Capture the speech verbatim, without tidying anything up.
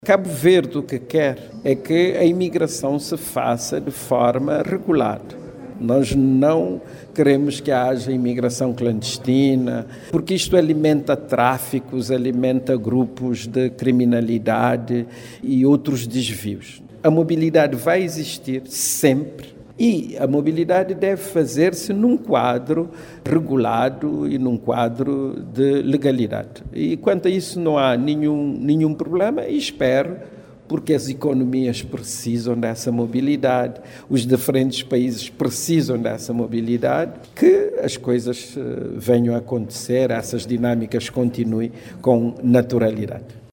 Cabo Verde o que quer é que a imigração se faça de forma regular. Nós não queremos que haja imigração clandestina, porque isto alimenta tráficos, alimenta grupos de criminalidade e outros desvios. A mobilidade vai existir sempre e a mobilidade deve fazer-se num quadro regulado e num quadro de legalidade. E quanto a isso não há nenhum, nenhum problema e espero, porque as economias precisam dessa mobilidade, os diferentes países precisam dessa mobilidade, que as coisas venham a acontecer, essas dinâmicas continuem com naturalidade.